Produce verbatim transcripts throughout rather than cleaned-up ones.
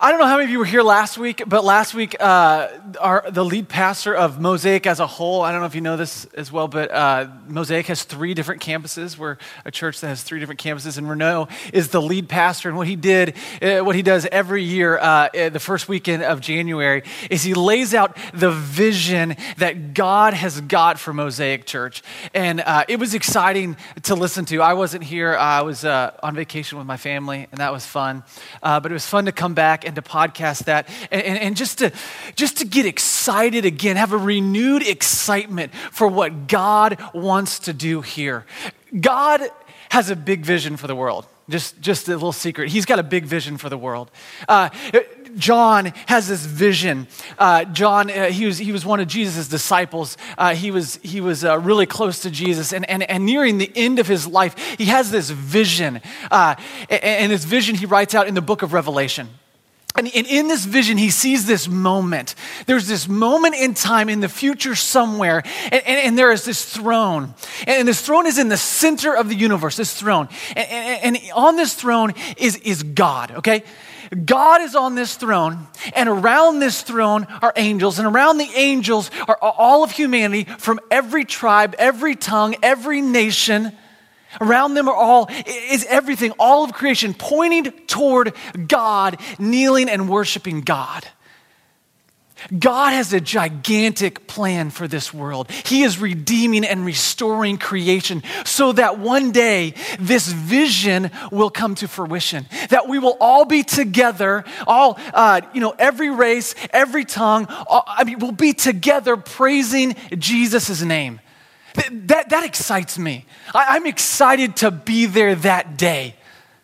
I don't know how many of you were here last week, but last week, uh, our, the lead pastor of Mosaic as a whole, I don't know if you know this as well, but uh, Mosaic has three different campuses. We're a church that has three different campuses, and Renaud is the lead pastor. And what he did, uh, what he does every year, uh, the first weekend of January, is he lays out the vision that God has got for Mosaic Church. And uh, it was exciting to listen to. I wasn't here. I was uh, on vacation with my family, and that was fun. Uh, but it was fun to come back and to podcast that, and, and, and just to just to get excited again, have a renewed excitement for what God wants to do here. God has a big vision for the world. Just, just a little secret. He's got a big vision for the world. Uh, John has this vision. Uh, John, uh, he was he was one of Jesus' disciples. Uh, he was he was uh, really close to Jesus, and, and and nearing the end of his life, he has this vision. Uh, and, and his vision he writes out in the book of Revelation. And in this vision, he sees this moment. There's this moment in time in the future somewhere, and, and, and there is this throne. And this throne is in the center of the universe, this throne. And, and, and on this throne is, is God, okay? God is on this throne, and around this throne are angels, and around the angels are all of humanity from every tribe, every tongue, every nation. Around them are all, is everything, all of creation pointing toward God, kneeling and worshiping God. God has a gigantic plan for this world. He is redeeming and restoring creation so that one day this vision will come to fruition. That we will all be together, all, uh, you know, every race, every tongue, all, I mean, we'll be together praising Jesus' name. That, that excites me. I, I'm excited to be there that day.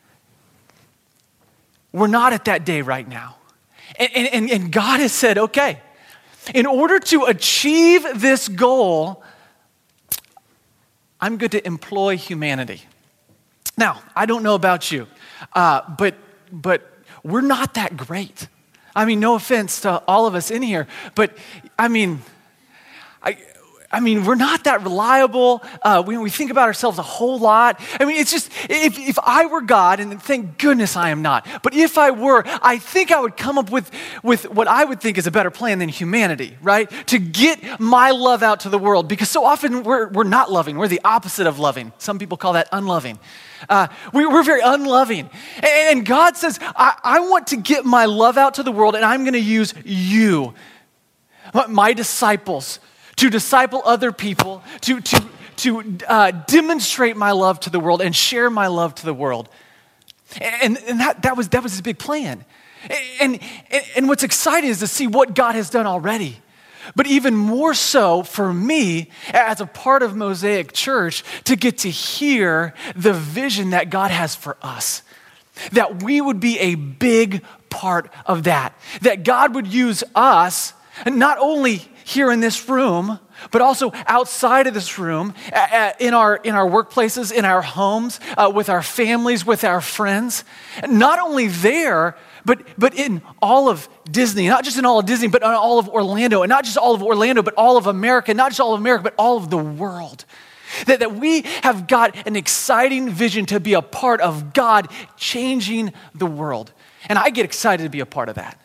We're not at that day right now. And, and, and God has said, okay, in order to achieve this goal, I'm going to employ humanity. Now, I don't know about you, uh, but, but we're not that great. I mean, no offense to all of us in here, but I mean, I... I mean, we're not that reliable. Uh, we, we think about ourselves a whole lot. I mean, it's just, if, if I were God, and thank goodness I am not, but if I were, I think I would come up with, with what I would think is a better plan than humanity, right? To get my love out to the world, because so often we're, we're not loving. We're the opposite of loving. Some people call that unloving. Uh, we, we're very unloving. And, and God says, I, I want to get my love out to the world, and I'm going to use you, my disciples, to disciple other people, to, to, to uh, demonstrate my love to the world and share my love to the world. And, and that, that, was, that was his big plan. And, and, and what's exciting is to see what God has done already. But even more so for me, as a part of Mosaic Church, to get to hear the vision that God has for us. That we would be a big part of that. That God would use us, not only here in this room, but also outside of this room, uh, in our in our workplaces, in our homes, uh, with our families, with our friends. Not only there, but but in all of Disney, not just in all of Disney, but in all of Orlando, and not just all of Orlando, but all of America, not just all of America, but all of the world. That, that we have got an exciting vision to be a part of God changing the world. And I get excited to be a part of that.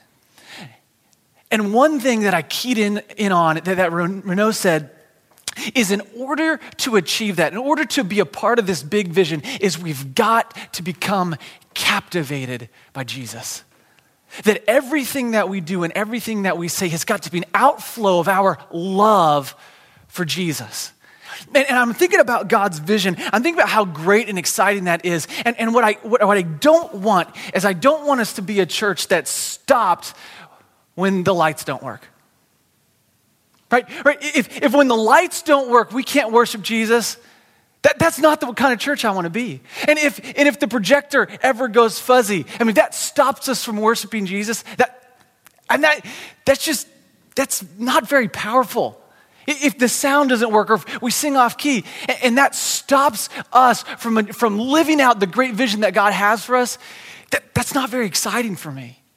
And one thing that I keyed in, in on, that, that Renaud said, is in order to achieve that, in order to be a part of this big vision, is we've got to become captivated by Jesus. That everything that we do and everything that we say has got to be an outflow of our love for Jesus. And, and I'm thinking about God's vision. I'm thinking about how great and exciting that is. And, and what, I, what, what I don't want is I don't want us to be a church that stopped when the lights don't work. Right? Right? If, if when the lights don't work, we can't worship Jesus, that, that's not the kind of church I want to be. And if and if the projector ever goes fuzzy, I mean, that stops us from worshiping Jesus. That and that that's just, that's not very powerful. If the sound doesn't work, or if we sing off key, and, and that stops us from, from living out the great vision that God has for us, that, that's not very exciting for me.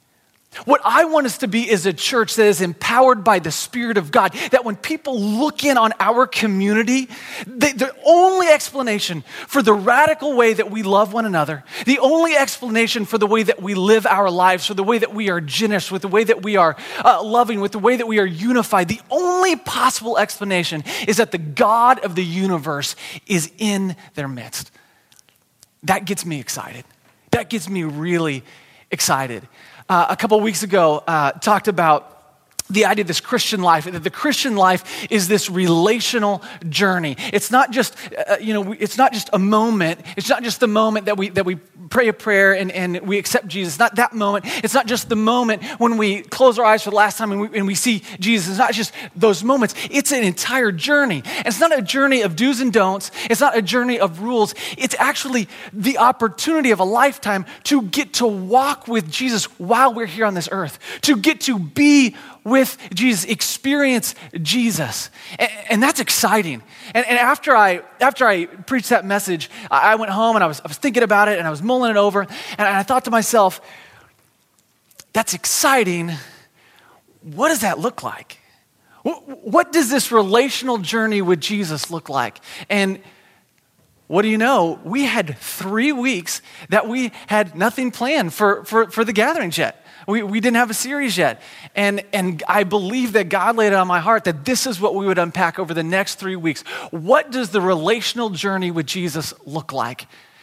What I want us to be is a church that is empowered by the Spirit of God, that when people look in on our community, they, the only explanation for the radical way that we love one another, the only explanation for the way that we live our lives, for the way that we are generous, with the way that we are uh, loving, with the way that we are unified, the only possible explanation is that the God of the universe is in their midst. That gets me excited. That gets me really excited. Uh, a couple of weeks ago, uh, talked about the idea of this Christian life, that the Christian life is this relational journey. It's not just, uh, you know, it's not just a moment. It's not just the moment that we that we pray a prayer and, and we accept Jesus. It's not that moment. It's not just the moment when we close our eyes for the last time and we, and we see Jesus. It's not just those moments. It's an entire journey. And it's not a journey of do's and don'ts. It's not a journey of rules. It's actually the opportunity of a lifetime to get to walk with Jesus while we're here on this earth, to get to be with Jesus, experience Jesus. And, and that's exciting. And, and after I after I preached that message, I, I went home and I was, I was thinking about it and I was mulling it over. And I thought to myself, that's exciting. What does that look like? What, what does this relational journey with Jesus look like? And what do you know? We had three weeks that we had nothing planned for, for, for the gatherings yet. We, we didn't have a series yet. And, and I believe that God laid it on my heart that this is what we would unpack over the next three weeks. What does the relational journey with Jesus look like?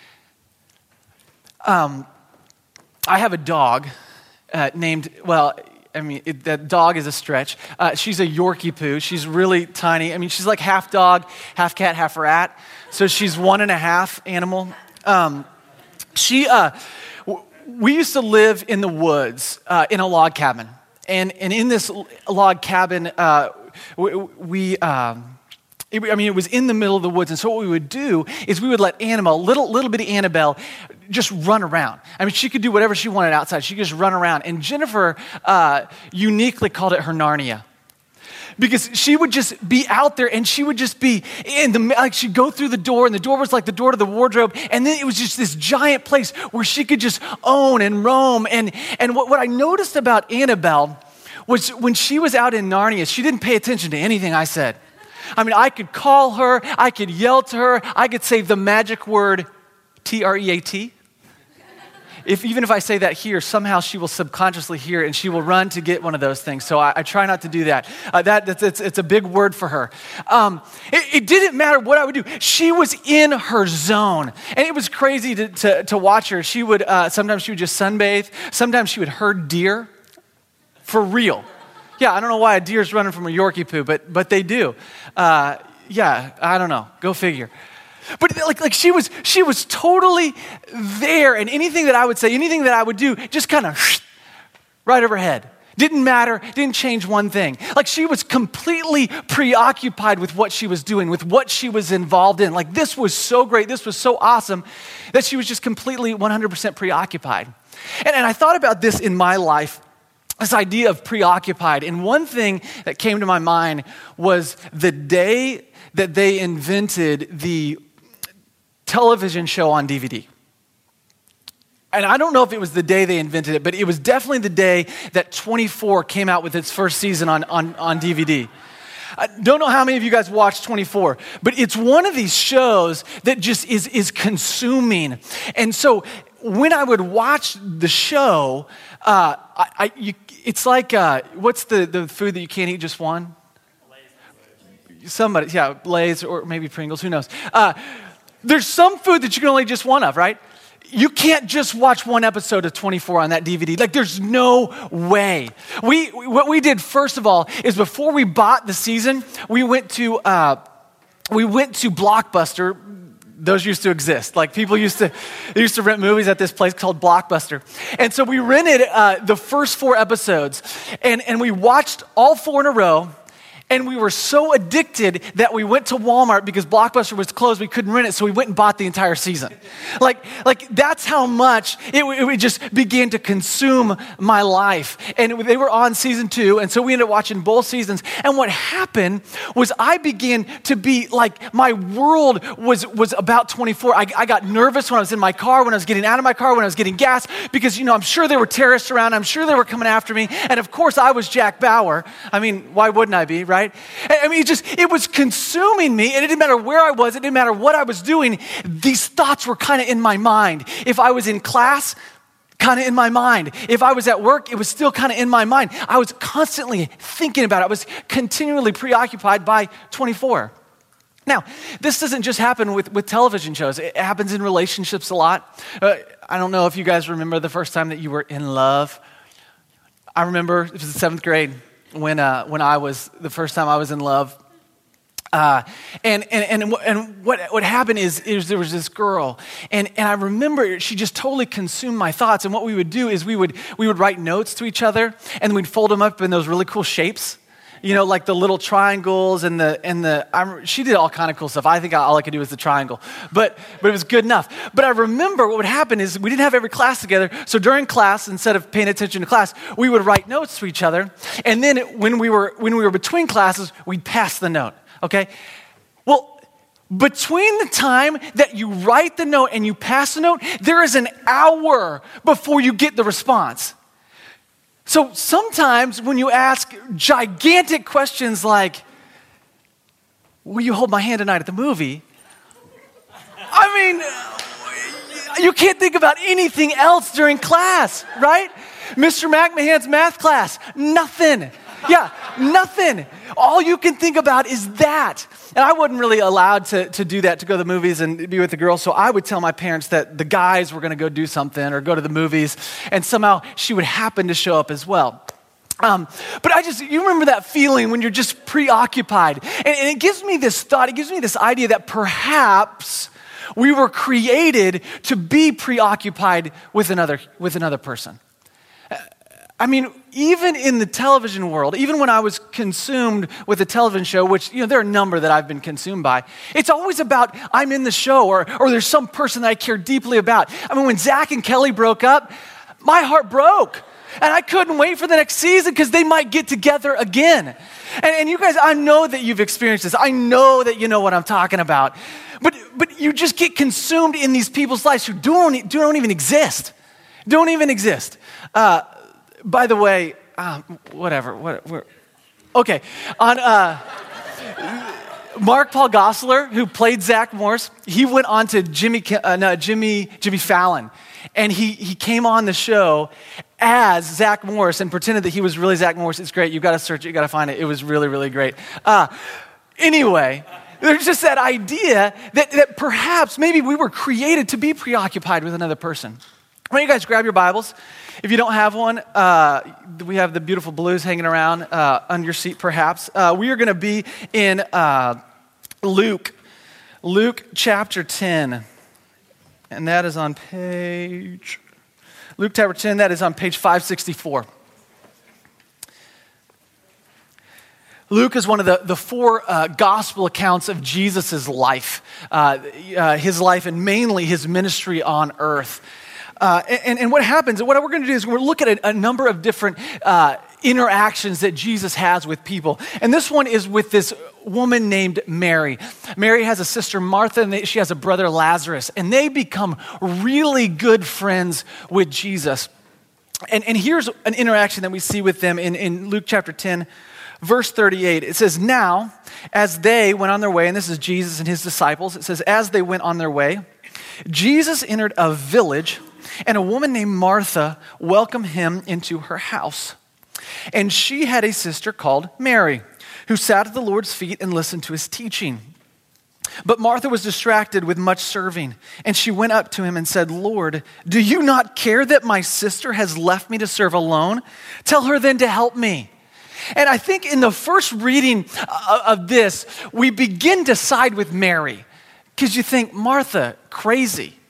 Um, I have a dog uh, named, well, I mean, it, that dog is a stretch. Uh, she's a Yorkie poo. She's really tiny. I mean, she's like half dog, half cat, half rat. So she's one and a half animal. Um, she, uh, w- we used to live in the woods uh, in a log cabin. And, and in this log cabin, uh, we, we um, it, I mean, it was in the middle of the woods. And so what we would do is we would let Annabelle, little, little bitty Annabelle, just run around. I mean, she could do whatever she wanted outside. She could just run around. And Jennifer uh, uniquely called it her Narnia. Because she would just be out there and she would just be in the, like she'd go through the door and the door was like the door to the wardrobe. And then it was just this giant place where she could just own and roam. And, and what, what I noticed about Annabelle was when she was out in Narnia, she didn't pay attention to anything I said. I mean, I could call her, I could yell to her, I could say the magic word T R E A T. If, even if I say that here, somehow she will subconsciously hear it and she will run to get one of those things. So I, I try not to do that. Uh, that that's, it's, it's a big word for her. Um, it, it didn't matter what I would do. She was in her zone. And it was crazy to, to, to watch her. She would, uh, sometimes she would just sunbathe. Sometimes she would herd deer. For real. Yeah, I don't know why a deer's running from a Yorkie poo, but, but they do. Uh, yeah, I don't know. Go figure. But like, like she was, she was totally there, and anything that I would say, anything that I would do, just kind of right over her head. Didn't matter, didn't change one thing. Like she was completely preoccupied with what she was doing, with what she was involved in. Like this was so great, this was so awesome, that she was just completely one hundred percent preoccupied. And, and I thought about this in my life, this idea of preoccupied. And one thing that came to my mind was the day that they invented the television show on D V D. And I don't know if it was the day they invented it, but it was definitely the day that twenty-four came out with its first season on, on, on D V D. I don't know how many of you guys watched twenty-four, but it's one of these shows that just is, is consuming. And so when I would watch the show, uh, I, I, you, it's like, uh, what's the, the food that you can't eat just one? Somebody, yeah, Lay's or maybe Pringles, who knows? Uh, There's some food that you can only just one of, right? You can't just watch one episode of twenty-four on that D V D. Like, there's no way. We what we did first of all is before we bought the season, we went to uh, we went to Blockbuster. Those used to exist. Like people used to they used to rent movies at this place called Blockbuster, and so we rented uh, the first four episodes, and and we watched all four in a row. And we were so addicted that we went to Walmart because Blockbuster was closed. We couldn't rent it, so we went and bought the entire season. Like, like that's how much it, it just began to consume my life. And they were on season two, and so we ended up watching both seasons. And what happened was I began to be like, my world was, was about twenty-four. I, I got nervous when I was in my car, when I was getting out of my car, when I was getting gas, because, you know, I'm sure there were terrorists around. I'm sure they were coming after me. And of course, I was Jack Bauer. I mean, why wouldn't I be, right? Right? I mean, it just, it was consuming me, and it didn't matter where I was, it didn't matter what I was doing. These thoughts were kind of in my mind. If I was in class, kind of in my mind. If I was at work, it was still kind of in my mind. I was constantly thinking about it. I was continually preoccupied by twenty-four. Now, this doesn't just happen with, with television shows. It happens in relationships a lot. Uh, I don't know if you guys remember the first time that you were in love. I remember it was the seventh grade. When uh, when I was, the first time I was in love. Uh, and and and, and what, what happened is, is there was this girl, and, and I remember she just totally consumed my thoughts. And what we would do is we would we would write notes to each other, and we'd fold them up in those really cool shapes. You know, like the little triangles and the, and the, I, she did all kind of cool stuff. I think all I could do was the triangle, but, but it was good enough. But I remember what would happen is we didn't have every class together. So during class, instead of paying attention to class, we would write notes to each other. And then when we were, when we were between classes, we'd pass the note. Okay. Well, between the time that you write the note and you pass the note, there is an hour before you get the response. So sometimes when you ask gigantic questions like, will you hold my hand tonight at the movie? I mean, you can't think about anything else during class, right? Mister McMahon's math class, nothing. Yeah, nothing. All you can think about is that. And I wasn't really allowed to, to do that, to go to the movies and be with the girls. So I would tell my parents that the guys were going to go do something or go to the movies. And somehow she would happen to show up as well. Um, but I just, you remember that feeling when you're just preoccupied. And, and it gives me this thought, it gives me this idea that perhaps we were created to be preoccupied with another, with another person. I mean, even in the television world, even when I was consumed with a television show, which, you know, there are a number that I've been consumed by, it's always about I'm in the show or, or there's some person that I care deeply about. I mean, when Zach and Kelly broke up, my heart broke. And I couldn't wait for the next season because they might get together again. And, and you guys, I know that you've experienced this. I know that you know what I'm talking about. But but you just get consumed in these people's lives who don't, don't even exist. Don't even exist. Uh, By the way, um, whatever. What, what, okay, on uh, Mark Paul Gosselaar, who played Zach Morris, he went on to Jimmy uh, no, Jimmy Jimmy Fallon, and he he came on the show as Zach Morris and pretended that he was really Zach Morris. It's great. You got to search it. You got to find it. It was really really great. Uh, anyway. There's just that idea that, that perhaps maybe we were created to be preoccupied with another person. Why don't you guys grab your Bibles? If you don't have one, uh, we have the beautiful blues hanging around uh, on your seat perhaps. Uh, we are going to be in uh, Luke, Luke chapter ten. And that is on page, Luke chapter ten, that is on page five sixty-four. Luke is one of the, the four uh, gospel accounts of Jesus' life, uh, uh, his life and mainly his ministry on earth. Uh, and, and what happens, what we're going to do is we're going to look at a, a number of different uh, interactions that Jesus has with people. And this one is with this woman named Mary. Mary has a sister, Martha, and they, she has a brother, Lazarus. And they become really good friends with Jesus. And, and here's an interaction that we see with them in, in Luke chapter ten, verse thirty-eight. It says, now, as they went on their way, and this is Jesus and his disciples, it says, as they went on their way, Jesus entered a village, and a woman named Martha welcomed him into her house. And she had a sister called Mary, who sat at the Lord's feet and listened to his teaching. But Martha was distracted with much serving, and she went up to him and said, Lord, do you not care that my sister has left me to serve alone? Tell her then to help me. And I think in the first reading of this, we begin to side with Mary, because you think, Martha, crazy.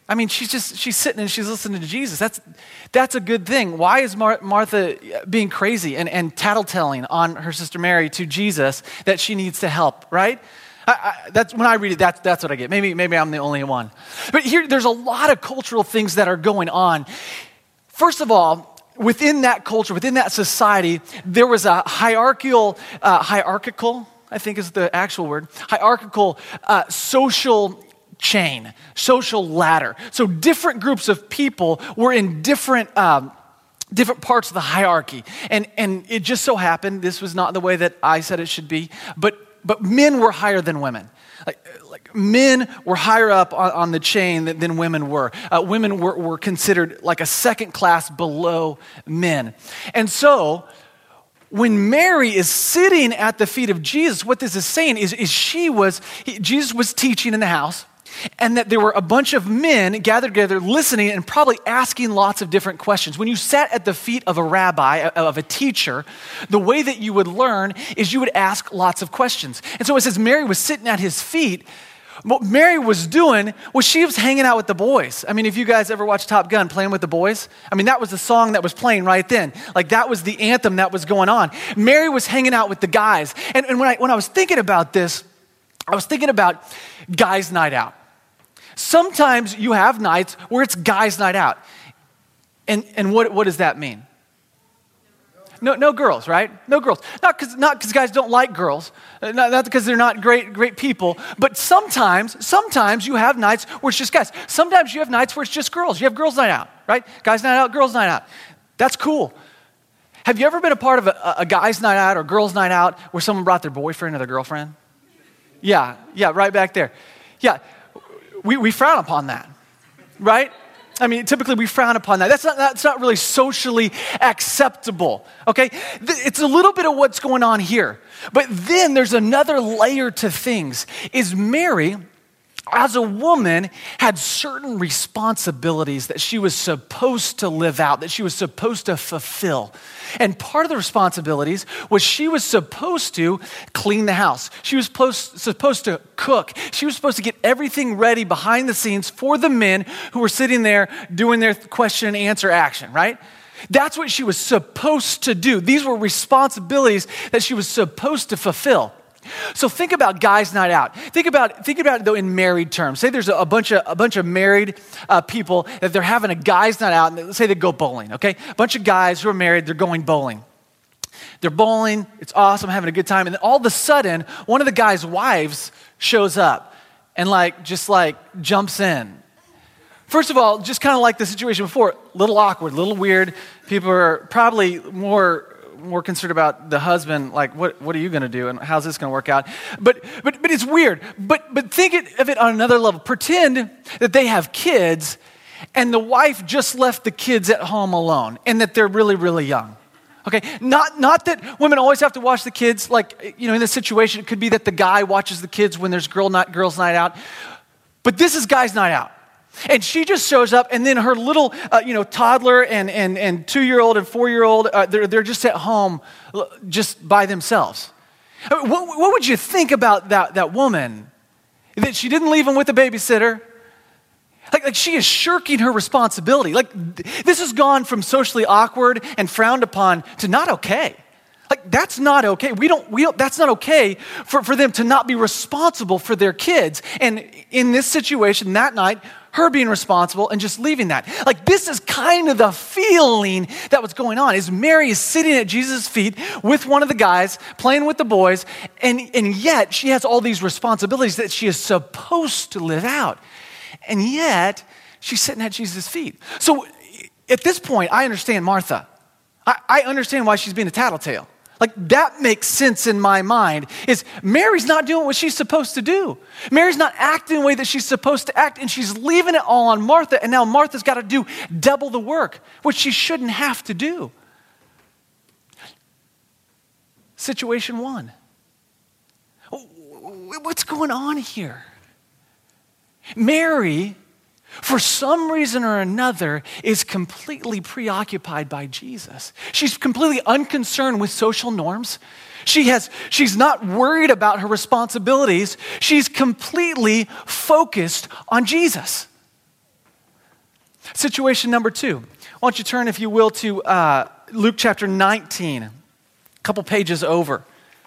I mean, she's just, she's sitting and she's listening to Jesus. That's that's a good thing. Why is Mar- Martha being crazy and, and tattletelling on her sister Mary to Jesus that she needs to help, right? I, I, that's when I read it, that's, that's what I get. Maybe, maybe I'm the only one. But here, there's a lot of cultural things that are going on. First of all, within that culture, within that society, there was a hierarchical, uh, hierarchical, I think is the actual word, hierarchical uh, social chain, social ladder. So different groups of people were in different um, different parts of the hierarchy. And and it just so happened, this was not the way that I said it should be, but but men were higher than women. Like, like men were higher up on, on the chain than, than women were. Uh, women were, were considered like a second class below men. And so when Mary is sitting at the feet of Jesus, what this is saying is, is she was, he, Jesus was teaching in the house, and that there were a bunch of men gathered together listening and probably asking lots of different questions. When you sat at the feet of a rabbi, of a teacher, the way that you would learn is you would ask lots of questions. And so it says Mary was sitting at his feet. What Mary was doing was she was hanging out with the boys. I mean, if you guys ever watched Top Gun, Playing with the Boys, I mean, that was the song that was playing right then. Like, that was the anthem that was going on. Mary was hanging out with the guys. And, and when I when I was thinking about this, I was thinking about guys' night out. Sometimes you have nights where it's guys' night out. And and what, what does that mean? No, no girls, right? No girls. Not because not because guys don't like girls. Not, not because they're not great, great people. But sometimes, sometimes you have nights where it's just guys. Sometimes you have nights where it's just girls. You have girls' night out, right? Guys' night out, girls' night out. That's cool. Have you ever been a part of a, a guy's night out or girls' night out where someone brought their boyfriend or their girlfriend? Yeah, yeah, right back there. Yeah. We, we frown upon that, right? I mean, typically we frown upon that. That's not, that's not really socially acceptable, okay? It's a little bit of what's going on here. But then there's another layer to things. Is Mary, as a woman, had certain responsibilities that she was supposed to live out, that she was supposed to fulfill. And part of the responsibilities was she was supposed to clean the house. She was supposed, supposed to cook. She was supposed to get everything ready behind the scenes for the men who were sitting there doing their question and answer action, right? That's what she was supposed to do. These were responsibilities that she was supposed to fulfill. So think about guys' night out. Think about think about it though in married terms. Say there's a, a bunch of a bunch of married uh, people that they're having a guys' night out, and let's say they go bowling. Okay, a bunch of guys who are married, they're going bowling. They're bowling. It's awesome, having a good time, and then all of a sudden, one of the guys' wives shows up and like just like jumps in. First of all, just kind of like the situation before, a little awkward, a little weird. People are probably more. more concerned about the husband, like what what are you going to do and how's this going to work out? But but but it's weird. But but think it, of it on another level. Pretend that they have kids and the wife just left the kids at home alone and that they're really really young. Okay, not not that women always have to watch the kids. Like, you know, in this situation, it could be that the guy watches the kids when there's girl night, girls' night out. But this is guys' night out. And she just shows up, and then her little, uh, you know, toddler and and and two-year-old and four-year-old, uh, they're they're just at home, just by themselves. I mean, what, what would you think about that that woman? That she didn't leave them with a babysitter. Like like she is shirking her responsibility. Like this has gone from socially awkward and frowned upon to not okay. Like that's not okay. We don't we don't. That's not okay for for them to not be responsible for their kids. And in this situation that night, her being responsible and just leaving that. Like this is kind of the feeling that was going on. Is Mary is sitting at Jesus' feet with one of the guys, playing with the boys, and, and yet she has all these responsibilities that she is supposed to live out. And yet she's sitting at Jesus' feet. So at this point, I understand Martha. I, I understand why she's being a tattletale. Like that makes sense in my mind, is Mary's not doing what she's supposed to do. Mary's not acting the way that she's supposed to act, and she's leaving it all on Martha, and now Martha's got to do double the work, which she shouldn't have to do. Situation one. What's going on here? Mary, for some reason or another, is completely preoccupied by Jesus. She's completely unconcerned with social norms. She has, she's not worried about her responsibilities. She's completely focused on Jesus. Situation number two. Why don't you turn, if you will, to uh, Luke chapter nineteen, a couple pages over.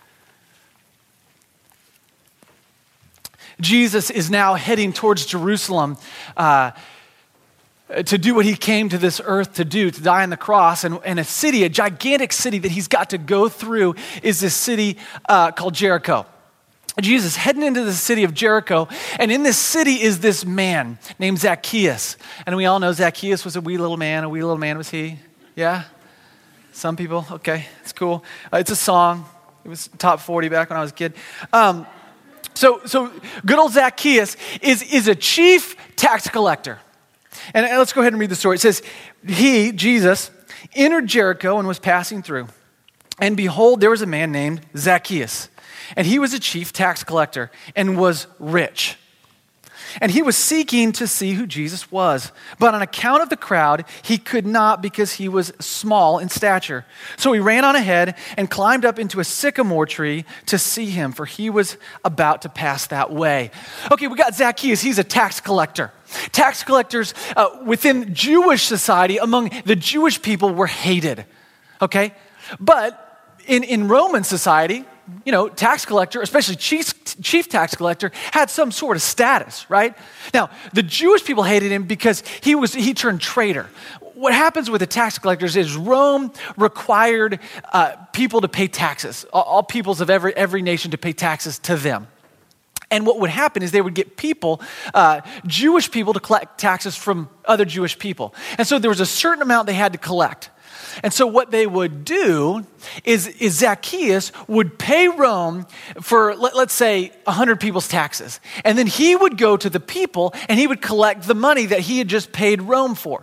Jesus is now heading towards Jerusalem uh, to do what he came to this earth to do, to die on the cross. And, and a city, a gigantic city that he's got to go through is this city uh, called Jericho. Jesus heading into the city of Jericho, and in this city is this man named Zacchaeus. And we all know Zacchaeus was a wee little man. A wee little man was he? Yeah? Some people? Okay, it's cool. Uh, it's a song. It was top forty back when I was a kid. Um, so, so good old Zacchaeus is, is a chief tax collector. And, and let's go ahead and read the story. It says, he, Jesus, entered Jericho and was passing through. And behold, there was a man named Zacchaeus. And he was a chief tax collector and was rich. And he was seeking to see who Jesus was. But on account of the crowd, he could not because he was small in stature. So he ran on ahead and climbed up into a sycamore tree to see him, for he was about to pass that way. Okay, we got Zacchaeus. He's a tax collector. Tax collectors uh, within Jewish society, among the Jewish people, were hated. Okay? But in, in Roman society, you know, tax collector, especially chief, chief tax collector, had some sort of status, right? Now, the Jewish people hated him because he was he turned traitor. What happens with the tax collectors is Rome required uh, people to pay taxes, all, all peoples of every every nation to pay taxes to them. And what would happen is they would get people, uh, Jewish people, to collect taxes from other Jewish people. And so there was a certain amount they had to collect. And so what they would do is, is Zacchaeus would pay Rome for, let, let's say, one hundred people's taxes. And then he would go to the people and he would collect the money that he had just paid Rome for.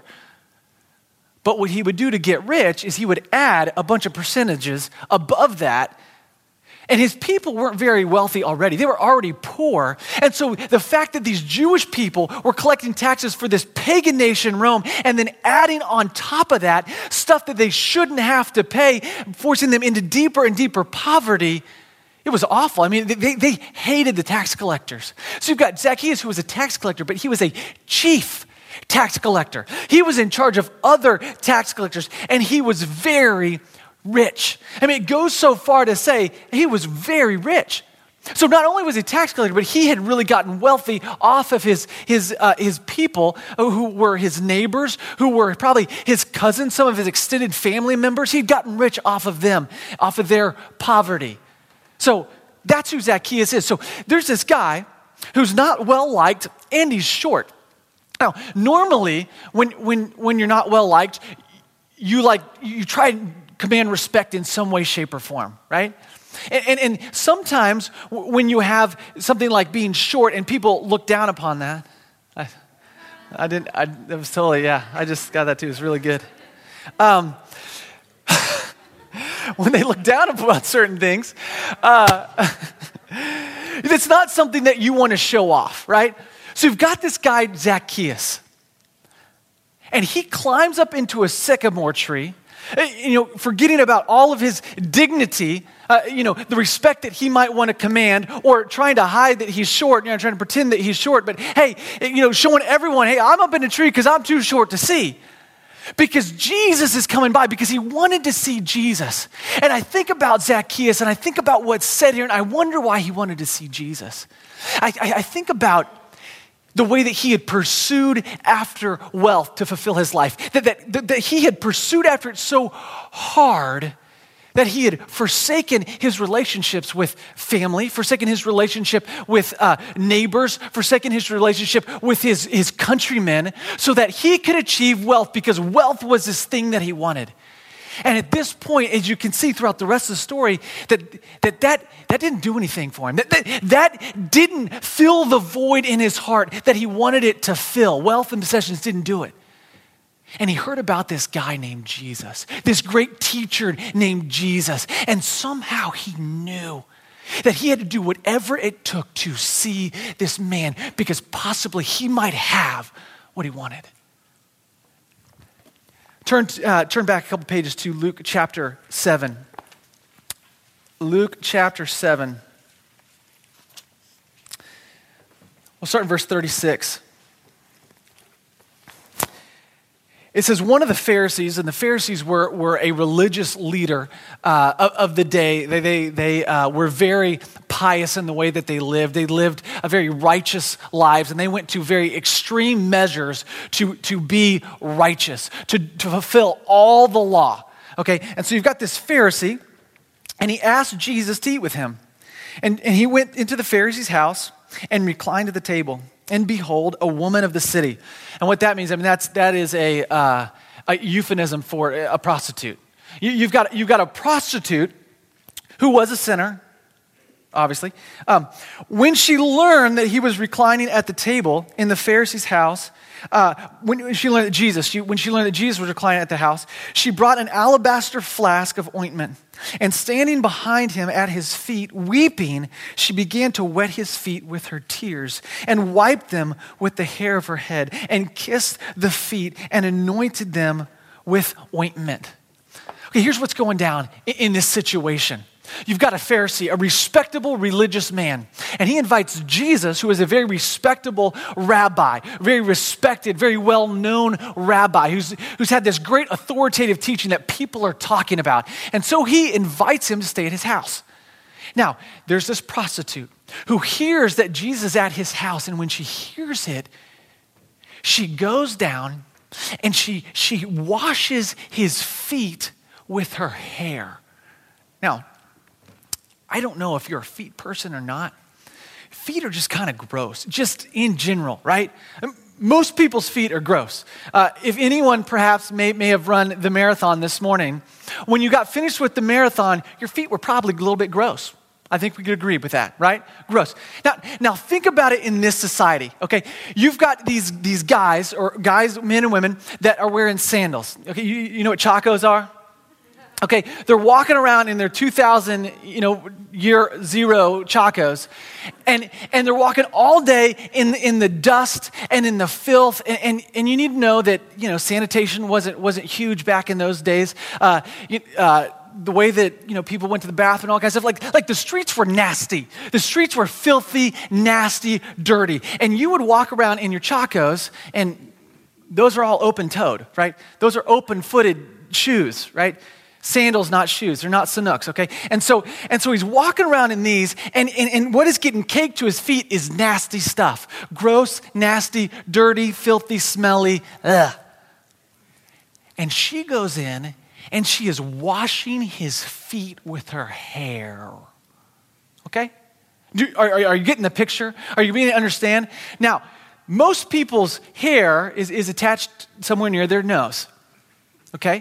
But what he would do to get rich is he would add a bunch of percentages above that. And his people weren't very wealthy already. They were already poor. And so the fact that these Jewish people were collecting taxes for this pagan nation, Rome, and then adding on top of that stuff that they shouldn't have to pay, forcing them into deeper and deeper poverty, it was awful. I mean, they, they hated the tax collectors. So you've got Zacchaeus, who was a tax collector, but he was a chief tax collector. He was in charge of other tax collectors, and he was very rich. I mean, it goes so far to say he was very rich. So not only was he a tax collector, but he had really gotten wealthy off of his his uh, his people who were his neighbors, who were probably his cousins, some of his extended family members. He'd gotten rich off of them, off of their poverty. So that's who Zacchaeus is. So there's this guy who's not well liked and he's short. Now, normally when when when you're not well liked, you like you try and command respect in some way, shape, or form, right? And, and, and sometimes w- when you have something like being short and people look down upon that, I, I didn't, I, that was totally, yeah, I just got that too, it's really good. Um, when they look down upon certain things, uh, it's not something that you want to show off, right? So you've got this guy, Zacchaeus, and he climbs up into a sycamore tree, you know, forgetting about all of his dignity, uh, you know, the respect that he might want to command, or trying to hide that he's short, you know, trying to pretend that he's short, but hey, you know, showing everyone, hey, I'm up in a tree because I'm too short to see. Because Jesus is coming by, because he wanted to see Jesus. And I think about Zacchaeus, and I think about what's said here, and I wonder why he wanted to see Jesus. I, I, I think about the way that he had pursued after wealth to fulfill his life. That, that, that, that he had pursued after it so hard that he had forsaken his relationships with family, forsaken his relationship with uh, neighbors, forsaken his relationship with his, his countrymen, so that he could achieve wealth, because wealth was this thing that he wanted. And at this point, as you can see throughout the rest of the story, that that, that, that didn't do anything for him. That, that, that didn't fill the void in his heart that he wanted it to fill. Wealth and possessions didn't do it. And he heard about this guy named Jesus, this great teacher named Jesus. And somehow he knew that he had to do whatever it took to see this man, because possibly he might have what he wanted. Turn, uh, turn back a couple pages to Luke chapter seven. Luke chapter seven. We'll start in verse thirty-six. It says one of the Pharisees, and the Pharisees were, were a religious leader uh, of, of the day. They, they, they uh, were very pious in the way that they lived. They lived a very righteous lives, and they went to very extreme measures to, to be righteous, to, to fulfill all the law. Okay, and so you've got this Pharisee, and he asked Jesus to eat with him. And, and he went into the Pharisee's house and reclined at the table. And behold, a woman of the city. And what that means, I mean, that's, that is a, uh, a euphemism for a prostitute. You, you've got, you've got a prostitute who was a sinner, obviously. Um, when she learned that he was reclining at the table in the Pharisee's house, uh, when she learned that Jesus, she, when she learned that Jesus was reclining at the house, she brought an alabaster flask of ointment. And standing behind him at his feet, weeping, she began to wet his feet with her tears and wiped them with the hair of her head and kissed the feet and anointed them with ointment. Okay, here's what's going down in, in this situation. You've got a Pharisee, a respectable religious man, and he invites Jesus, who is a very respectable rabbi, very respected, very well-known rabbi, who's, who's had this great authoritative teaching that people are talking about. And so he invites him to stay at his house. Now, there's this prostitute who hears that Jesus is at his house, and when she hears it, she goes down and she, she washes his feet with her hair. Now, I don't know if you're a feet person or not. Feet are just kind of gross, just in general, right? Most people's feet are gross. Uh, if anyone perhaps may, may have run the marathon this morning, when you got finished with the marathon, your feet were probably a little bit gross. I think we could agree with that, right? Gross. Now, now think about it in this society, okay? You've got these, these guys, or guys, men and women, that are wearing sandals. Okay, you, you know what chacos are? Okay, they're walking around in their two thousand, you know, year zero chacos, and and they're walking all day in in the dust and in the filth, and and, and you need to know that, you know, sanitation wasn't wasn't huge back in those days. Uh, you, uh, the way that, you know, people went to the bathroom and all kinds of stuff, like like the streets were nasty. The streets were filthy, nasty, dirty, and you would walk around in your chacos, and those are all open-toed, right? Those are open-footed shoes, right? Sandals, not shoes. They're not Sanooks, okay? And so and so he's walking around in these, and, and, and what is getting caked to his feet is nasty stuff. Gross, nasty, dirty, filthy, smelly, ugh. And she goes in, and she is washing his feet with her hair. Okay? Do, are, are, are you getting the picture? Are you beginning to understand? Now, most people's hair is, is attached somewhere near their nose, okay?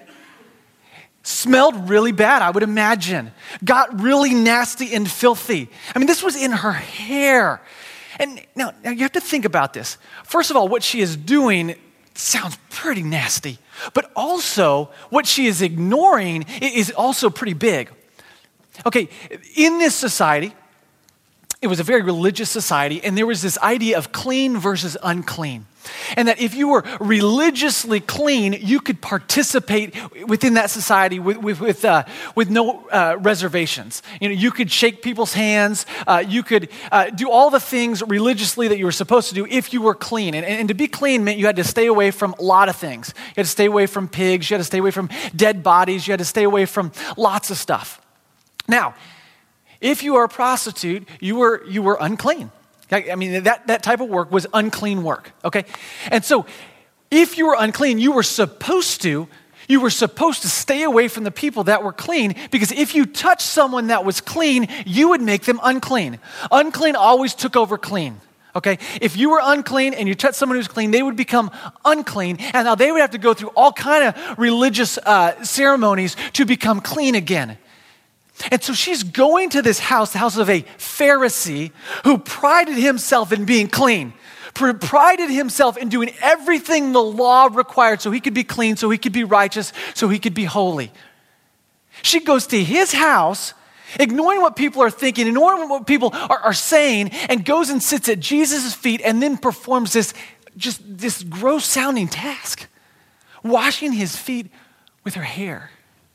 Smelled really bad, I would imagine. Got really nasty and filthy. I mean, this was in her hair. And now, now you have to think about this. First of all, what she is doing sounds pretty nasty. But also, what she is ignoring is also pretty big. Okay, in this society, it was a very religious society, and there was this idea of clean versus unclean. And that if you were religiously clean, you could participate within that society with with with, uh, with no uh, reservations. You know, you could shake people's hands. Uh, you could uh, do all the things religiously that you were supposed to do if you were clean. And, and to be clean meant you had to stay away from a lot of things. You had to stay away from pigs. You had to stay away from dead bodies. You had to stay away from lots of stuff. Now, if you are a prostitute, you were you were unclean. I mean, that, that type of work was unclean work, okay? And so if you were unclean, you were supposed to, you were supposed to stay away from the people that were clean, because if you touched someone that was clean, you would make them unclean. Unclean always took over clean, okay? If you were unclean and you touched someone who was clean, they would become unclean, and now they would have to go through all kind of religious uh, ceremonies to become clean again. And so she's going to this house, the house of a Pharisee who prided himself in being clean, prided himself in doing everything the law required so he could be clean, so he could be righteous, so he could be holy. She goes to his house, ignoring what people are thinking, ignoring what people are, are saying, and goes and sits at Jesus' feet and then performs this, just this gross sounding task, washing his feet with her hair.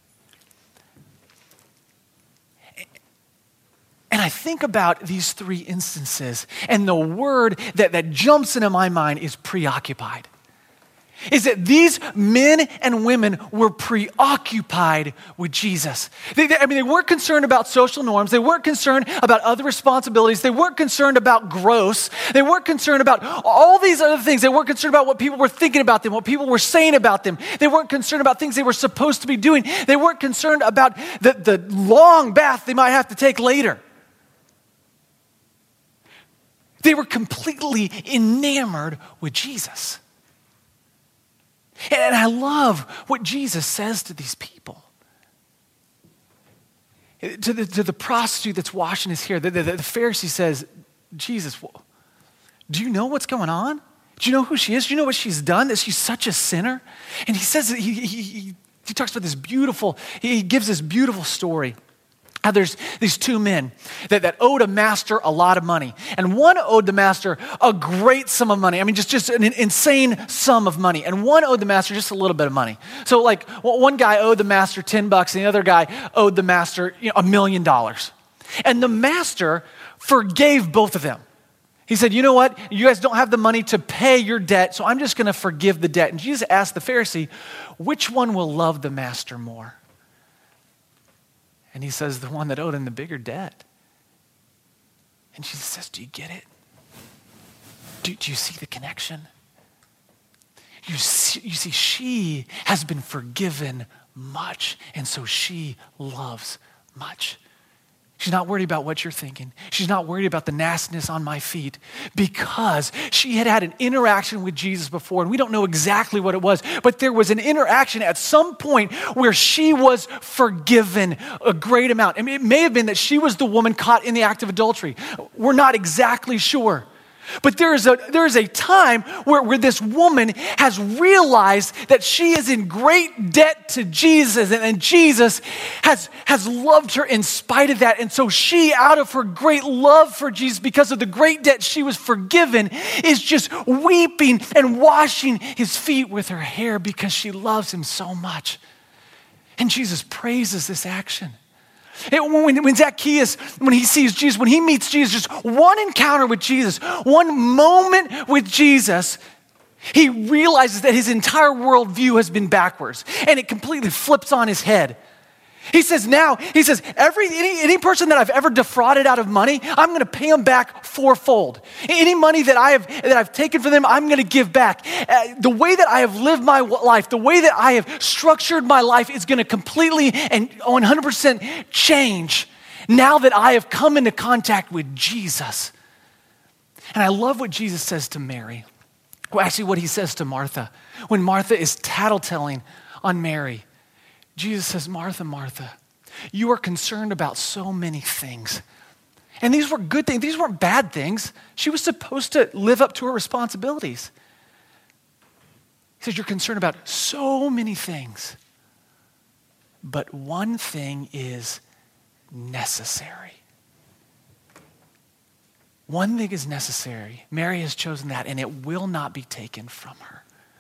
And I think about these three instances, and the word that, that jumps into my mind is preoccupied. is that these men and women were preoccupied with Jesus. They, they, I mean, they weren't concerned about social norms. They weren't concerned about other responsibilities. They weren't concerned about gross. They weren't concerned about all these other things. They weren't concerned about what people were thinking about them, what people were saying about them. They weren't concerned about things they were supposed to be doing. They weren't concerned about the, the long bath they might have to take later. They were completely enamored with Jesus. And I love what Jesus says to these people. To the, to the prostitute that's washing his hair, the, the, the Pharisee says, Jesus, do you know what's going on? Do you know who she is? Do you know what she's done? That she's such a sinner? And he says, he, he, he, he talks about this beautiful, he gives this beautiful story. How there's these two men that, that owed a master a lot of money. And one owed the master a great sum of money. I mean, just, just an insane sum of money. And one owed the master just a little bit of money. So like one guy owed the master ten bucks and the other guy owed the master you know, a million dollars. And the master forgave both of them. He said, you know what? You guys don't have the money to pay your debt, so I'm just going to forgive the debt. And Jesus asked the Pharisee, which one will love the master more? And he says, the one that owed him the bigger debt. And Jesus says, do you get it? Do, do you see the connection? You see, you see, she has been forgiven much, and so she loves much. She's not worried about what you're thinking. She's not worried about the nastiness on my feet because she had had an interaction with Jesus before, and we don't know exactly what it was, but there was an interaction at some point where she was forgiven a great amount. I mean, it may have been that she was the woman caught in the act of adultery. We're not exactly sure. But there is a, there is a time where, where this woman has realized that she is in great debt to Jesus, and, and Jesus has, has loved her in spite of that. And so she, out of her great love for Jesus, because of the great debt she was forgiven, is just weeping and washing his feet with her hair because she loves him so much. And Jesus praises this action. It, when, when Zacchaeus, when he sees Jesus, when he meets Jesus, just one encounter with Jesus, one moment with Jesus, he realizes that his entire worldview has been backwards, and it completely flips on his head. He says now, he says, every any, any person that I've ever defrauded out of money, I'm going to pay them back fourfold. Any money that I have that I've taken from them, I'm going to give back. Uh, the way that I have lived my life, the way that I have structured my life is going to completely and one hundred percent change now that I have come into contact with Jesus. And I love what Jesus says to Mary. Well, actually, what he says to Martha. When Martha is tattletelling on Mary, Jesus says, Martha, Martha, you are concerned about so many things. And these were good things. These weren't bad things. She was supposed to live up to her responsibilities. He says, you're concerned about so many things, but one thing is necessary. One thing is necessary. Mary has chosen that, and it will not be taken from her.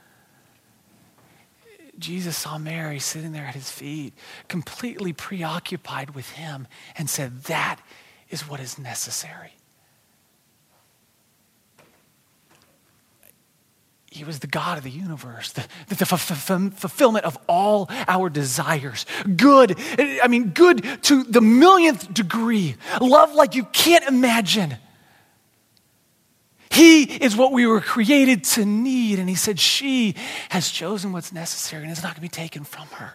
Jesus saw Mary sitting there at his feet, completely preoccupied with him, and said, that is what is necessary. He was the God of the universe, the, the, the f- f- fulfillment of all our desires. Good, I mean, good to the millionth degree. Love like you can't imagine. He is what we were created to need. And he said, she has chosen what's necessary, and it's not going to be taken from her.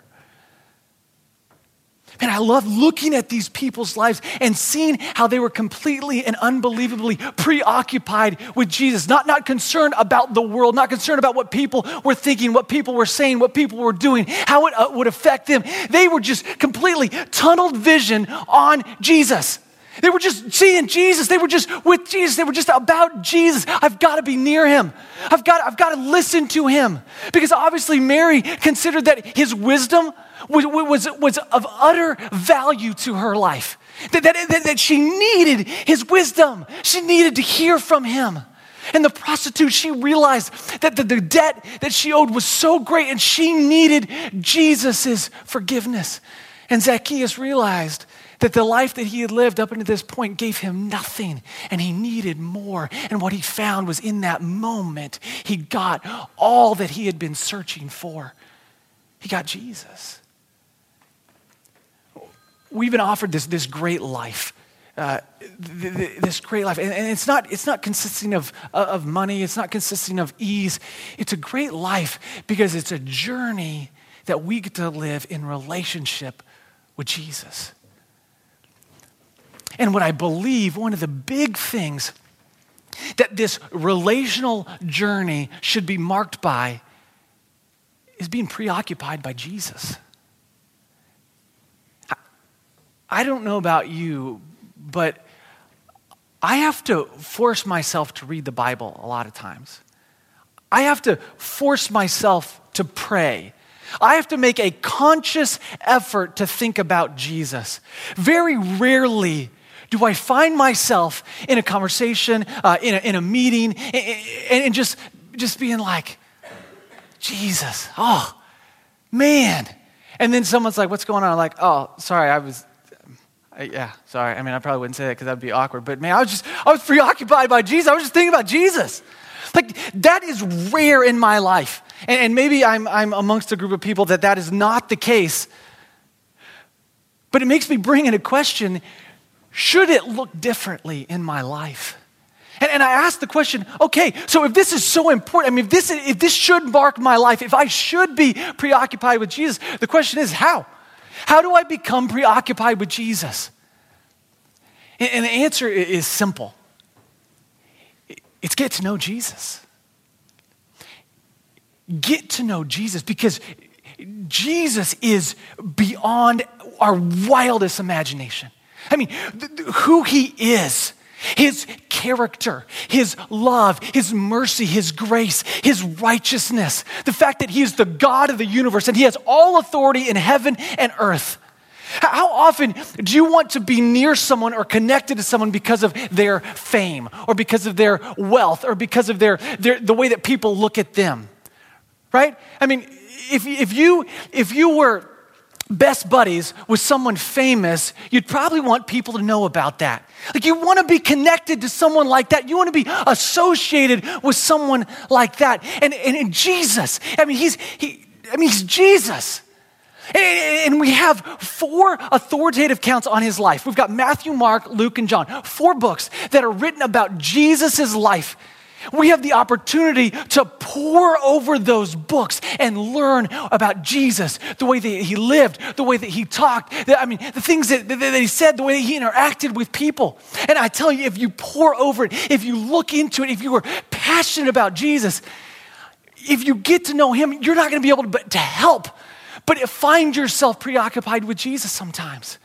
Man, I love looking at these people's lives and seeing how they were completely and unbelievably preoccupied with Jesus, not, not concerned about the world, not concerned about what people were thinking, what people were saying, what people were doing, how it uh, would affect them. They were just completely tunneled vision on Jesus. They were just seeing Jesus. They were just with Jesus. They were just about Jesus. I've got to be near him. I've got, I've got to listen to him. Because obviously Mary considered that his wisdom was, was, was of utter value to her life. That, that, that she needed his wisdom. She needed to hear from him. And the prostitute, she realized that the, the debt that she owed was so great, and she needed Jesus' forgiveness. And Zacchaeus realized that the life that he had lived up until this point gave him nothing, and he needed more. And what he found was in that moment, he got all that he had been searching for. He got Jesus. We've been offered this, this great life. Uh, th- th- this great life. And, and it's not it's not consisting of, uh, of money. It's not consisting of ease. It's a great life because it's a journey that we get to live in relationship with Jesus. And what I believe, one of the big things that this relational journey should be marked by is being preoccupied by Jesus. I, I don't know about you, but I have to force myself to read the Bible a lot of times. I have to force myself to pray. I have to make a conscious effort to think about Jesus. Very rarely do I find myself in a conversation, uh, in, a, in a meeting, and, and just, just being like, Jesus, oh, man. And then someone's like, what's going on? I'm like, oh, sorry, I was, uh, yeah, sorry. I mean, I probably wouldn't say that because that would be awkward. But man, I was just, I was preoccupied by Jesus. I was just thinking about Jesus. Like, that is rare in my life. And, and maybe I'm, I'm amongst a group of people that that is not the case. But it makes me bring into question, should it look differently in my life? And, and I ask the question, okay, so if this is so important, I mean, if this, if this should mark my life, if I should be preoccupied with Jesus, the question is how? How do I become preoccupied with Jesus? And, and the answer is simple. It's get to know Jesus. Get to know Jesus because Jesus is beyond our wildest imagination. I mean, th- th- who he is, his character, his love, his mercy, his grace, his righteousness, the fact that he is the God of the universe and he has all authority in heaven and earth. How often do you want to be near someone or connected to someone because of their fame or because of their wealth or because of their, their the way that people look at them? Right? I mean, if, if you if you were best buddies with someone famous, you'd probably want people to know about that. Like, you want to be connected to someone like that. You want to be associated with someone like that. And, and, and Jesus, I mean, he's he, I mean, he's Jesus. And, and we have four authoritative counts on his life. We've got Matthew, Mark, Luke, and John. Four books that are written about Jesus' life. We have the opportunity to pore over those books and learn about Jesus, the way that he lived, the way that he talked, the, I mean, the things that, that, that he said, the way that he interacted with people. And I tell you, if you pore over it, if you look into it, if you are passionate about Jesus, if you get to know him, you're not going to be able to, to help, but find yourself preoccupied with Jesus sometimes.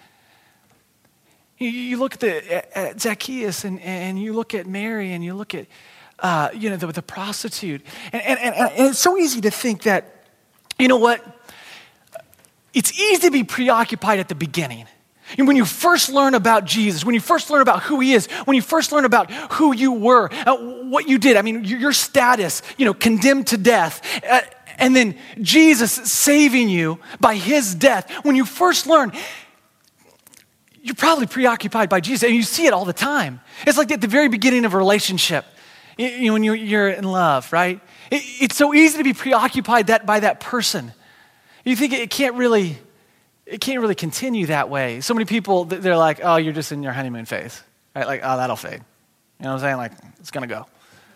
You, you look at, the, at Zacchaeus and, and you look at Mary and you look at Uh, you know, the, the prostitute. And, and, and, and it's so easy to think that, you know what? It's easy to be preoccupied at the beginning. And when you first learn about Jesus, when you first learn about who he is, when you first learn about who you were, uh, what you did, I mean, your, your status, you know, condemned to death, uh, and then Jesus saving you by his death. When you first learn, you're probably preoccupied by Jesus, and you see it all the time. It's like at the very beginning of a relationship. You know, when you're, you're in love, right? It, it's so easy to be preoccupied that by that person. You think it can't really, it can't really continue that way. So many people, they're like, oh, you're just in your honeymoon phase, right? Like, oh, that'll fade. You know what I'm saying? Like, it's gonna go.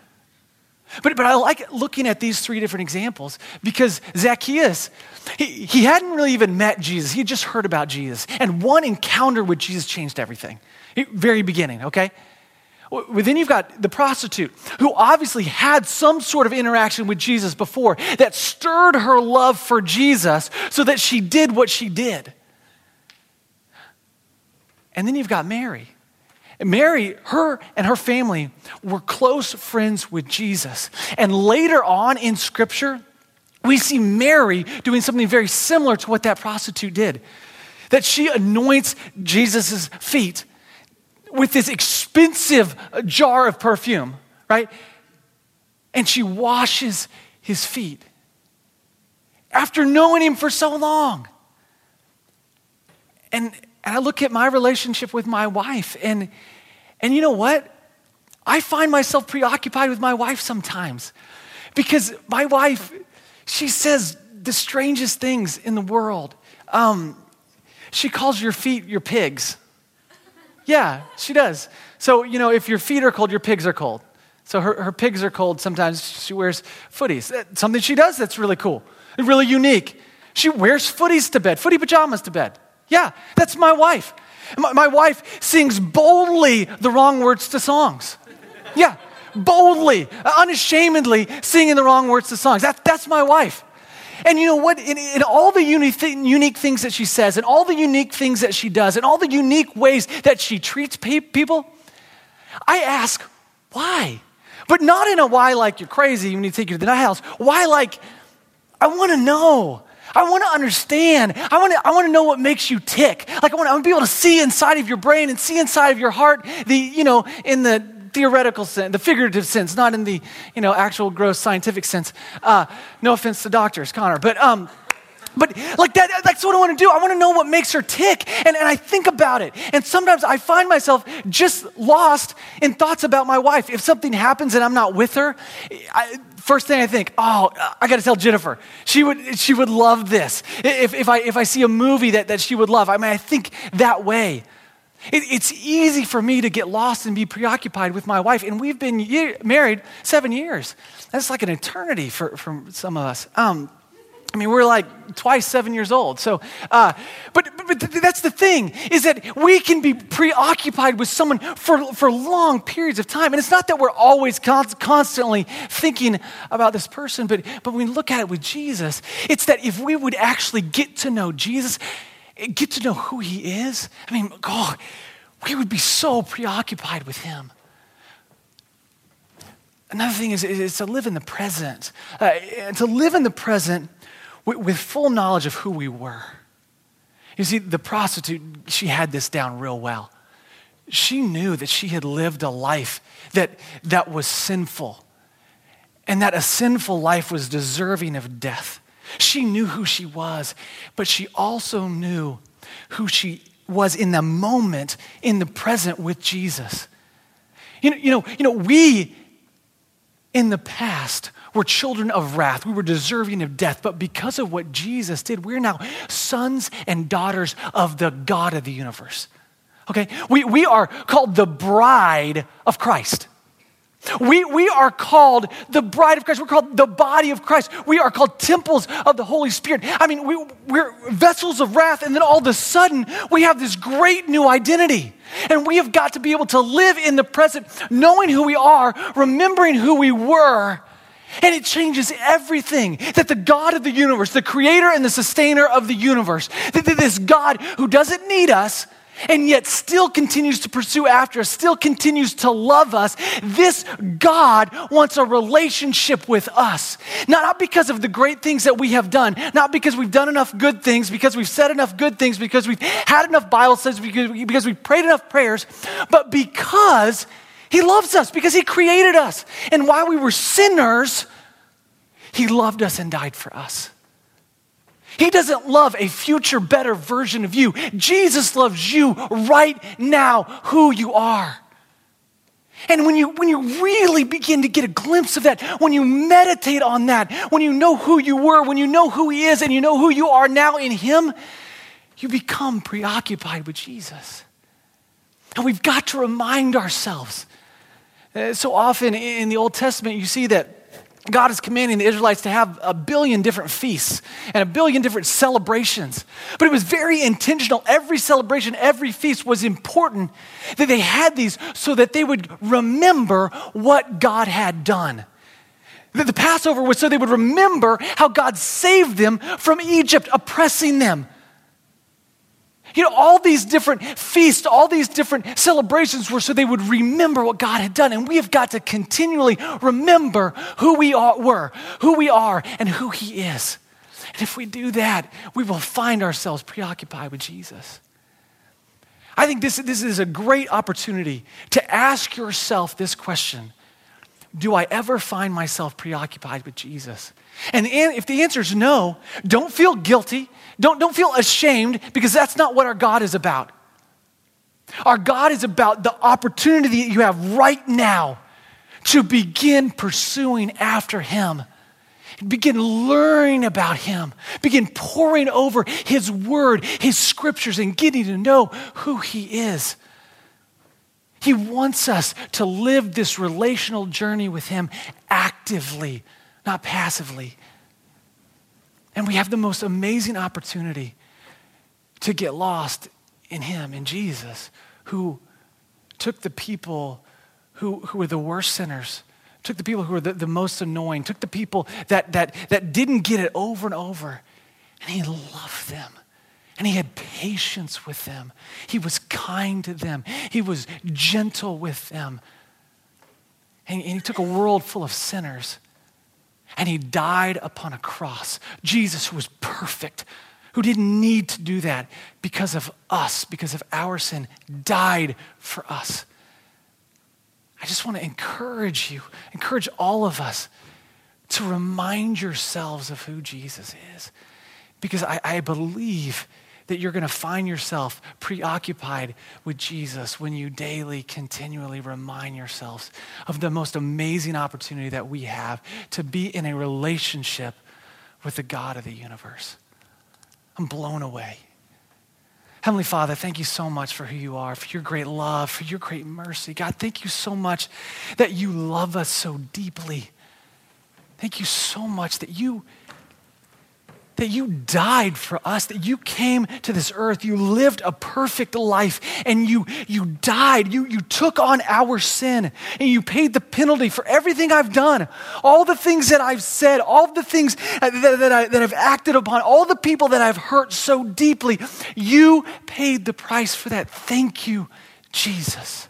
But but I like looking at these three different examples because Zacchaeus, he, he hadn't really even met Jesus. He had just heard about Jesus. And one encounter with Jesus changed everything. Very beginning, okay? Well, then you've got the prostitute who obviously had some sort of interaction with Jesus before that stirred her love for Jesus so that she did what she did. And then you've got Mary. And Mary, her and her family were close friends with Jesus. And later on in Scripture, we see Mary doing something very similar to what that prostitute did. That she anoints Jesus' feet with this expensive jar of perfume, right? And she washes his feet after knowing him for so long. and, and I look at my relationship with my wife, and, and you know what? I find myself preoccupied with my wife sometimes because my wife, she says the strangest things in the world. Um, she calls your feet your pigs. Yeah, she does. So, you know, if your feet are cold, your pigs are cold. So her, her pigs are cold. Sometimes she wears footies. That's something she does that's really cool and really unique. She wears footies to bed, footy pajamas to bed. Yeah, that's my wife. My, my wife sings boldly the wrong words to songs. Yeah, boldly, unashamedly singing the wrong words to songs. That, that's my wife. And you know what? In, in all the unique, th- unique things that she says, and all the unique things that she does, and all the unique ways that she treats pe- people, I ask, why? But not in a why like you're crazy when you take you to the night house. Why like, I want to know. I want to understand. I want to I want to know what makes you tick. Like I want to be able to see inside of your brain and see inside of your heart, the, you know, in the theoretical sense, the figurative sense, not in the, you know, actual gross scientific sense. Uh, no offense to doctors, Connor, but um, but like that, that's what I want to do. I want to know what makes her tick, and, and I think about it. And sometimes I find myself just lost in thoughts about my wife. If something happens and I'm not with her, I, first thing I think, oh, I got to tell Jennifer. She would she would love this. If if I if I see a movie that, that she would love, I mean, I think that way. It, it's easy for me to get lost and be preoccupied with my wife, and we've been year, married seven years. That's like an eternity for, for some of us. Um, I mean, we're like twice seven years old. So, uh, but, but but that's the thing, is that we can be preoccupied with someone for, for long periods of time. And it's not that we're always con- constantly thinking about this person, but, but when we look at it with Jesus, it's that if we would actually get to know Jesus, get to know who he is, I mean, God, we would be so preoccupied with him. Another thing is, is to live in the present. Uh, and to live in the present with, with full knowledge of who we were. You see, the prostitute, she had this down real well. She knew that she had lived a life that, that was sinful, and that a sinful life was deserving of death. She knew who she was, but she also knew who she was in the moment, in the present with Jesus. You know, you know, you know, we in the past were children of wrath. We were deserving of death, but because of what Jesus did, we're now sons and daughters of the God of the universe. Okay? We, we are called the bride of Christ. We, we are called the bride of Christ. We're called the body of Christ. We are called temples of the Holy Spirit. I mean, we, we're vessels of wrath, and then all of a sudden, we have this great new identity. And we have got to be able to live in the present, knowing who we are, remembering who we were, and it changes everything. That the God of the universe, the creator and the sustainer of the universe, that this God who doesn't need us, and yet still continues to pursue after us, still continues to love us. This God wants a relationship with us. Not because of the great things that we have done, not because we've done enough good things, because we've said enough good things, because we've had enough Bible studies, because, because we've prayed enough prayers, but because he loves us, because he created us. And while we were sinners, he loved us and died for us. He doesn't love a future better version of you. Jesus loves you right now, who you are. And when you, when you really begin to get a glimpse of that, when you meditate on that, when you know who you were, when you know who he is, and you know who you are now in him, you become preoccupied with Jesus. And we've got to remind ourselves. Uh, so often in the Old Testament, you see that God is commanding the Israelites to have a billion different feasts and a billion different celebrations. But it was very intentional. Every celebration, every feast was important that they had these so that they would remember what God had done. The, the Passover was so they would remember how God saved them from Egypt oppressing them. You know, all these different feasts, all these different celebrations were so they would remember what God had done. And we have got to continually remember who we are, were, who we are, and who he is. And if we do that, we will find ourselves preoccupied with Jesus. I think this, this is a great opportunity to ask yourself this question. do I ever find myself preoccupied with Jesus? And if the answer is no, don't feel guilty. Don't, don't feel ashamed, because that's not what our God is about. Our God is about the opportunity that you have right now to begin pursuing after him. Begin learning about him. Begin poring over his word, his scriptures, and getting to know who he is. He wants us to live this relational journey with him actively, not passively. And we have the most amazing opportunity to get lost in him, in Jesus, who took the people who, who were the worst sinners, took the people who were the, the most annoying, took the people that, that, that didn't get it over and over, and he loved them. And he had patience with them. He was kind to them. He was gentle with them. And, and he took a world full of sinners, and he died upon a cross. Jesus, who was perfect, who didn't need to do that because of us, because of our sin, died for us. I just want to encourage you, encourage all of us to remind yourselves of who Jesus is. Because I, I believe that you're going to find yourself preoccupied with Jesus when you daily, continually remind yourselves of the most amazing opportunity that we have to be in a relationship with the God of the universe. I'm blown away. Heavenly Father, thank you so much for who you are, for your great love, for your great mercy. God, thank you so much that you love us so deeply. Thank you so much that you that you died for us, that you came to this earth, you lived a perfect life, and you, you died, you, you took on our sin, and you paid the penalty for everything I've done, all the things that I've said, all the things that, that, I, that I've acted upon, all the people that I've hurt so deeply. You paid the price for that. Thank you, Jesus.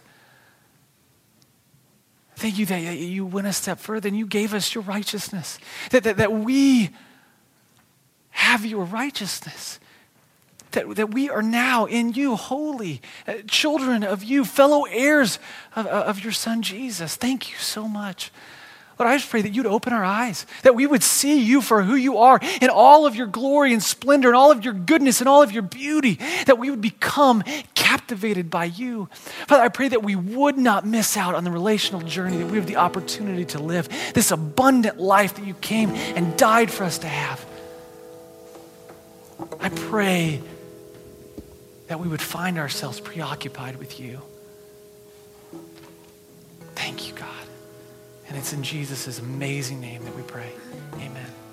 Thank you that you went a step further and you gave us your righteousness, that, that, that we have your righteousness, that, that we are now in you, holy, uh, children of you, fellow heirs of, of your son Jesus. Thank you so much. Lord, I just pray that you'd open our eyes, that we would see you for who you are in all of your glory and splendor and all of your goodness and all of your beauty, that we would become captivated by you. Father, I pray that we would not miss out on the relational journey that we have the opportunity to live, this abundant life that you came and died for us to have. I pray that we would find ourselves preoccupied with you. Thank you, God. And it's in Jesus' amazing name that we pray. Amen.